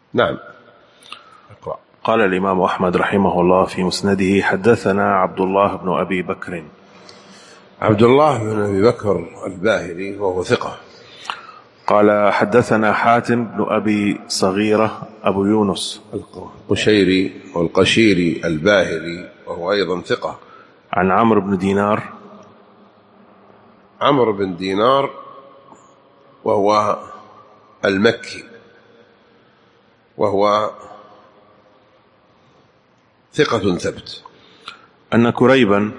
نعم. اقرأ. قال الإمام أحمد رحمه الله في مسنده: حدثنا عبد الله بن أبي بكر. عبد الله بن أبي بكر الباهلي وهو ثقة. قال حدثنا حاتم بن أبي صغيرة أبو يونس القشيري والقشيري الباهلي وهو أيضا ثقة. عن عمرو بن دينار. عمرو بن دينار وهو المكي وهو ثقة ثبت. أن كريبا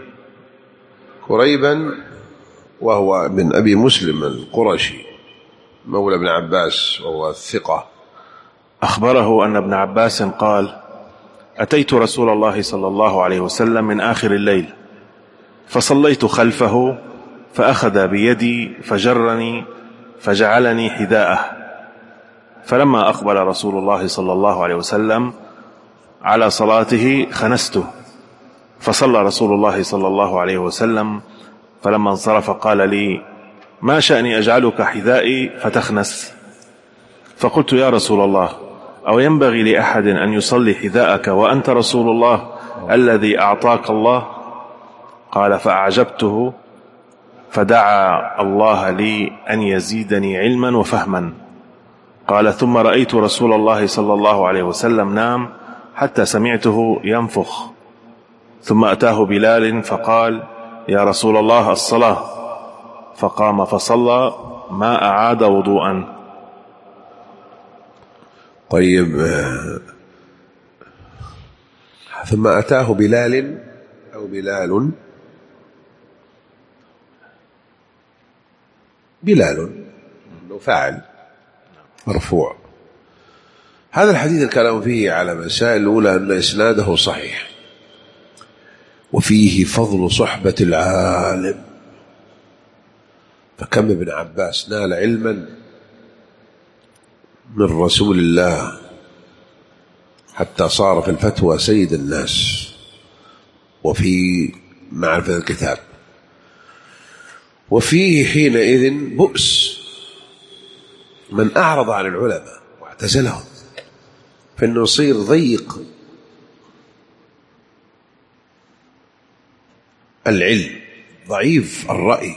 وهو من أبي مسلم القرشي مولى ابن عباس وهو ثقة، أخبره أن ابن عباس قال: أتيت رسول الله صلى الله عليه وسلم من آخر الليل فصليت خلفه فأخذ بيدي فجرني فجعلني حذاءه، فلما أقبل رسول الله صلى الله عليه وسلم على صلاته خنسته، فصلى رسول الله صلى الله عليه وسلم، فلما انصرف قال لي: ما شأني أجعلك حذائي فتخنس؟ فقلت: يا رسول الله، أو ينبغي لأحد أن يصلي حذاءك وأنت رسول الله الذي أعطاك الله؟ قال: فأعجبته فدعا الله لي أن يزيدني علما وفهما. قال: ثم رأيت رسول الله صلى الله عليه وسلم نام حتى سمعته ينفخ، ثم أتاه بلال فقال: يا رسول الله الصلاة، فقام فصلى ما أعاد وضوءا. طيب، ثم أتاه بلال أو بلال أنه فاعل مرفوع. هذا الحديث الكلام فيه على مسائل. الأولى أن إسناده صحيح، وفيه فضل صحبة العالم، فكم ابن عباس نال علما من رسول الله حتى صار في الفتوى سيد الناس وفي معرفة الكتاب. وفيه حينئذ بؤس من أعرض عن العلماء واعتزلهم، فإنه يصير ضيق العلم، ضعيف الرأي،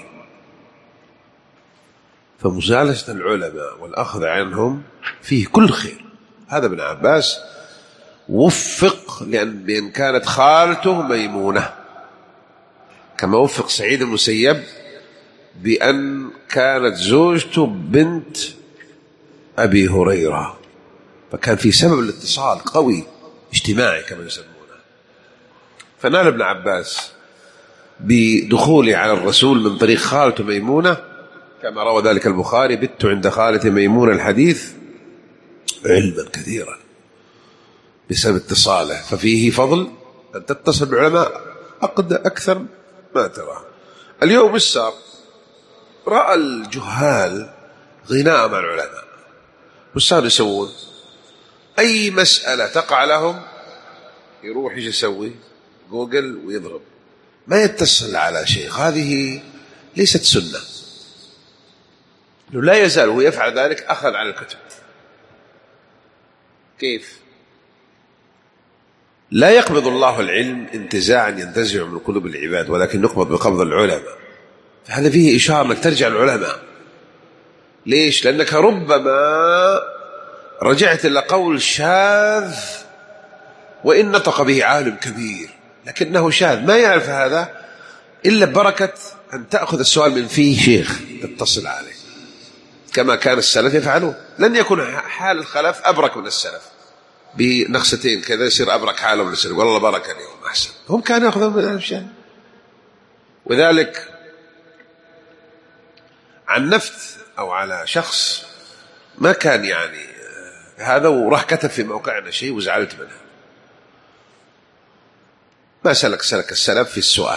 فمجالسة العلماء والأخذ عنهم فيه كل خير. هذا ابن عباس وفق لأن كانت خالته ميمونة، كما وفق سعيد المسيب بأن كانت زوجته بنت أبي هريرة، فكان في سبب الاتصال قوي اجتماعي كما يسمونه. فنال ابن عباس بدخوله على الرسول من طريق خالته ميمونة، كما روى ذلك البخاري: بت عند خالتي ميمونة الحديث علما كثيرا بسبب اتصاله. ففيه فضل أن تتصل بالعلماء أكثر ما ترى. اليوم السار رأى الجهال غناء مع العلماء، والسار يسوون أي مسألة تقع لهم يروح يسوي جوجل ويضرب، ما يتصل على شيء. هذه ليست سنة، لا يزال هو يفعل ذلك أخذ على الكتب. كيف؟ لا يقبض الله العلم انتزاعا ينتزع من قلوب العباد، ولكن يقبض بقبض العلماء. فهذا فيه إشارة أنك ترجع العلماء. ليش؟ لأنك ربما رجعت إلى قول شاذ وإن نطق به عالم كبير، لكنه شاذ ما يعرف هذا إلا ببركة أن تأخذ السؤال من فيه شيخ تتصل عليه، كما كان السلف يفعلون. لن يكون حال الخلف أبرك من السلف بنقصتين كذا يصير أبرك حاله من السلف، والله بركة اليوم أحسن. هم كانوا يأخذون من الأشياء. وذلك عن نفت أو على شخص ما كان يعني هذا، وراح كتب في موقعنا شيء وزعلت منه. ما سلك السلف في السؤال.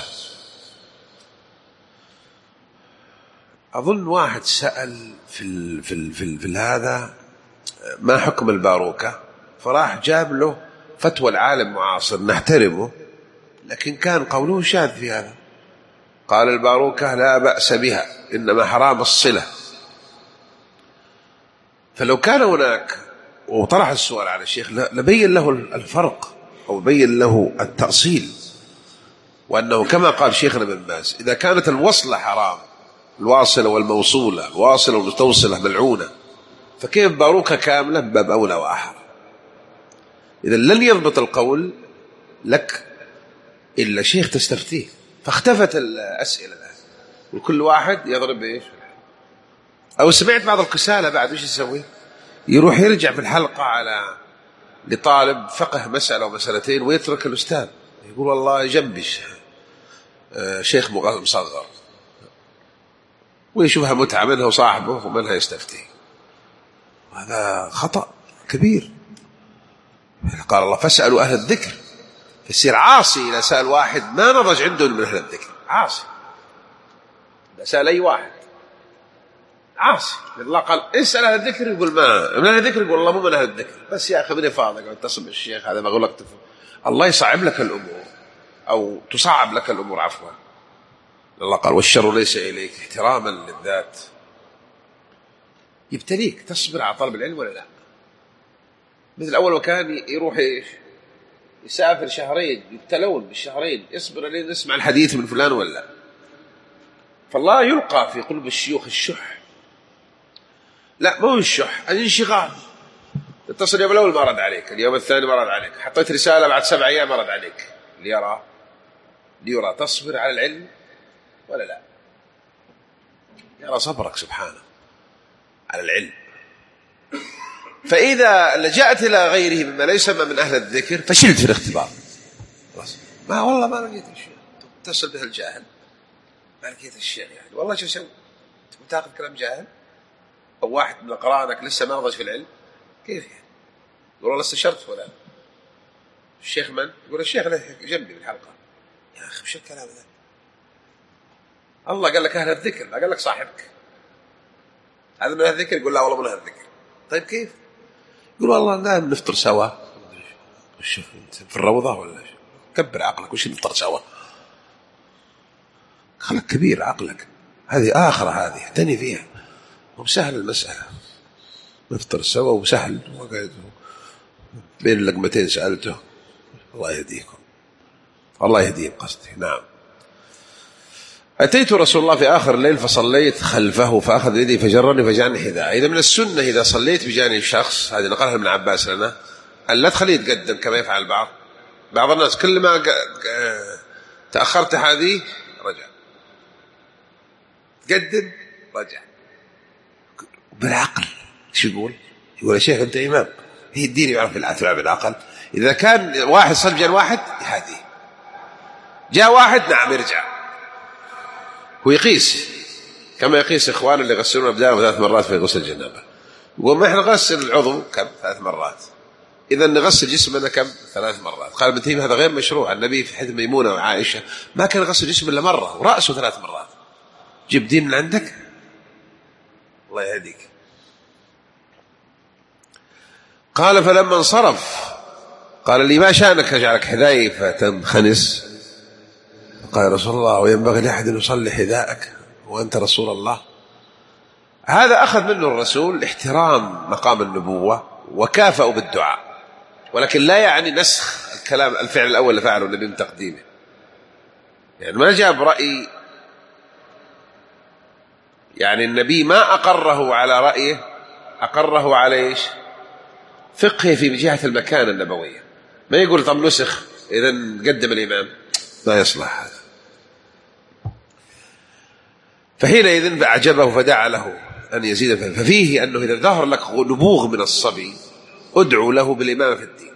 أظن واحد سأل في هذا ما حكم الباروكة، فراح جاب له فتوى العالم معاصر نحترمه، لكن كان قوله شاذ في هذا. قال: الباروكة لا بأس بها، إنما حرام الصلة. فلو كان هناك وطرح السؤال على الشيخ لبين له الفرق أو بين له التأصيل، وأنه كما قال شيخنا ابن باز إذا كانت الوصلة حرام، الواصلة والموصولة، الواصلة والمستوصلة ملعونة، فكيف باروكة كاملة باب أولى وأحرى. إذا لن يضبط القول لك إلا شيخ تستفتيه. فاختفت الأسئلة الآن وكل واحد يضرب إيش. أو سمعت بعض الكسالى بعد وش يسوي؟ يروح يرجع في الحلقة على لطالب فقه مسألة ومسألتين ويترك الأستاذ، يقول والله جنبي شيخ مصغر، ويشوفها متعة منها وصاحبه ومنها يستفتي. هذا خطأ كبير. قال الله فاسألوا أهل الذكر. فيصير عاصي إذا سأل واحد ما نضج عنده من أهل الذكر، عاصي. إذا سأل أي واحد عاصي، الله قال اسأل أهل الذكر، يقول ما من أهل الذكر، يقول الله مو من أهل الذكر. بس يا أخي من فاضك اتصل بالشيخ هذا ما غلقت. الله يصعب لك الأمور أو تصعب لك الأمور عفوا. الله قال والشر ليس إليك، احتراما للذات. يبتليك تصبر على طلب العلم ولا لا؟ مثل أول وكان يروح يسافر شهرين، يبتلون بالشهرين، يصبر لين نسمع الحديث من فلان ولا لا. فالله يلقى في قلوب الشيوخ الشح. لا مو الشح، الانشغال. تتصل اليوم الأول ما رد عليك، اليوم الثاني ما رد عليك، حطيت رسالة بعد 7 أيام ما رد عليك. ليرى تصبر على العلم ولا لا؟ يرى صبرك سبحانه على العلم. فإذا لجأت إلى غيره مما ليس من أهل الذكر فشلت في الاختبار. ما والله ما لقيت الشيء، تتصل به الجاهل ما لقيت الشيء، يعني والله شو سوي؟ تاخذ كلام جاهل أو واحد من أقرانك لسه ما نضج في العلم، كيف يعني؟ يقول والله استشرت فلان. الشيخ من؟ يقول الشيخ له جنبي بالحلقة. يا أخي وش الكلام ذا؟ الله قال لك أهل الذكر، ما قال لك صاحبك. هذا من أهل الذكر، يقول لا والله من أهل الذكر. طيب كيف؟ يقول والله لا نفطر سوا. شوف في الروضة ولا شو؟ كبر عقلك، وش نفطر سوا؟ خلك كبير عقلك، هذه آخرة، هذه اعتني فيها. وسهل المسألة، نفطر سوا وسهل. بين اللقمتين سألته الله يهديكم، الله يهديهم قصدي. نعم. أتيت رسول الله في آخر الليل فصليت خلفه فأخذ يدي فجرني فجعلني حذاء. إذا من السنة إذا صليت بجانب شخص، هذه نقلها ابن عباس لنا، أن لا تخليه يتقدم كما يفعل بعض الناس. كل ما تأخرت هذه رجع، تقدم رجع بالعقل. شو يقول يا شيخ أنت إمام، هي الدين يعرف العتبة بالعقل. إذا كان واحد صلى بجانب واحد يحاديه، جاء واحد نعم يرجع، ويقيس كما يقيس إخوان اللي يغسلون أبدانهم 3 مرات في غسل الجنابة. يقول ما إحنا نغسل العضو كم 3 مرات، إذا نغسل جسمنا كم 3 مرات. قال ابن تيمية هذا غير مشروع. النبي في حديث ميمونة وعائشة ما كان يغسل جسمه إلا مرة ورأسه 3 مرات. جيب دين من عندك، الله يهديك. قال فلما انصرف قال لي ما شأنك جعلك حذائي فتنخنس؟ قال رسول الله وينبغي لأحد أن يصلي حذاءك وأنت رسول الله. هذا أخذ منه الرسول احترام مقام النبوة وكافأوا بالدعاء، ولكن لا يعني نسخ الكلام الفعل الأول اللي فعله النبي من تقديمه. يعني ما جاب رأي، يعني النبي ما أقره على رأيه، أقره على إيش؟ فقه في جهة المكانة النبوية. ما يقول طب نسخ إذا قدم الإمام، لا يصلح هذا. فحينئذ فأعجبه فدعا له أن يزيد. ففيه أنه إذا ظهر لك نبوغ من الصبي ادعو له بالإمامة في الدين.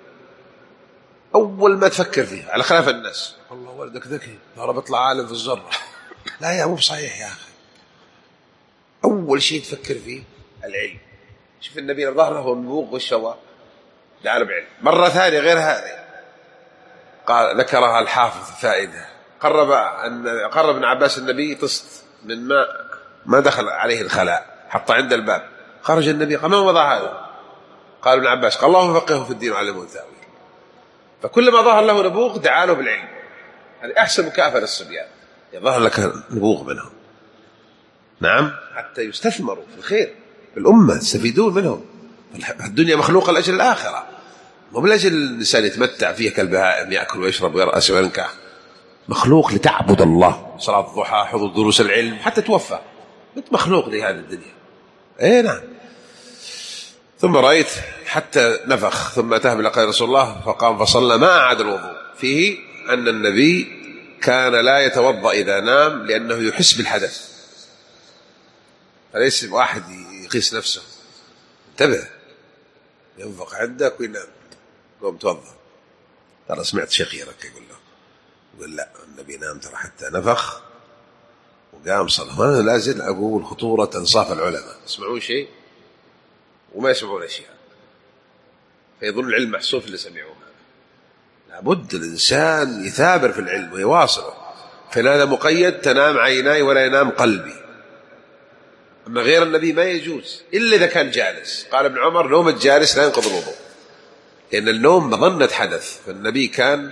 أول ما تفكر فيه على خلاف الناس، والله ولدك ذكي ترى بيطلع عالم في الذرة، لا يا مو بصحيح يا أخي. أول شيء تفكر فيه العلم. شوف النبي ظهر له النبوغ والشواء دعا له بعلم. مرة ثانية غير هذه قال ذكرها الحافظ فائدة، قرب ابن عباس النبي طست من ماء ما دخل عليه الخلاء، حط عند الباب، خرج النبي قال ما وضع هذا؟ قال ابن عباس قال الله فقهه في الدين وعلمه التأويل. فكلما ظهر له نبوغ دعا له بالعلم. هذه أحسن مكافأة للصبيان، يظهر لك نبوغ منهم. نعم، حتى يستثمروا في الخير، الأمة يستفيدون منهم. الدنيا مخلوقة لأجل الآخرة، مو لأجل الإنسان يتمتع فيها كالبهائم يأكل ويشرب ويرأس وينكح. مخلوق لتعبد الله، صلاة الضحى، حضور دروس العلم، حتى توفى. أنت مخلوق لهذه الدنيا. إيه نعم. ثم رأيت حتى نفخ، ثم أتاه بلقاء رسول الله فقام فصلى ما أعاد الوضوء. فيه أن النبي كان لا يتوضأ إذا نام لأنه يحس بالحدث، فليس واحد يقيس نفسه. انتبه، ينفق عندك وينام، قوم توضأ. ترى سمعت شقيرك يقول لا النبي نام ترى حتى نفخ وقام صلى. أنا لا زال أقول خطورة إنصاف العلماء، يسمعون شيء وما يسمعون أشياء، فيظن العلم محصول في اللي سمعوه. لابد الإنسان يثابر في العلم ويواصله، فهذا مقيد تنام عيناي ولا ينام قلبي. أما غير النبي ما يجوز إلا إذا كان جالس. قال ابن عمر نوم الجالس لا ينقض الوضوء، لأن النوم مظنة حدث، فالنبي كان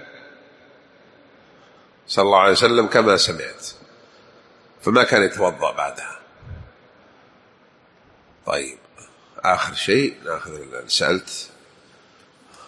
صلى الله عليه وسلم كما سمعت، فما كان يتوضأ بعدها. طيب آخر شيء نأخذ، سألت